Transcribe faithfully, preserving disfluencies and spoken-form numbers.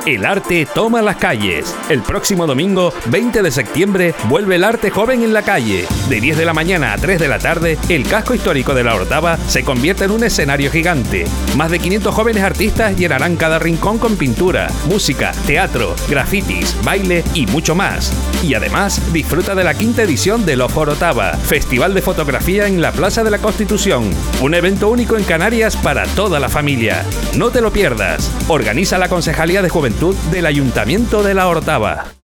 El arte toma las calles. El próximo domingo, veinte de septiembre, vuelve el arte joven en la calle. De diez de la mañana a tres de la tarde, el casco histórico de La Orotava se convierte en un escenario gigante. Más de quinientos jóvenes artistas llenarán cada rincón con pintura, música, teatro, grafitis, baile y mucho más. Y además, disfruta de la quinta edición de Love Orotava, Festival de Fotografía en la Plaza de la Constitución. Un evento único en Canarias para toda la familia. No te lo pierdas. Organiza la Concejalía de Juventud del Ayuntamiento de La Orotava.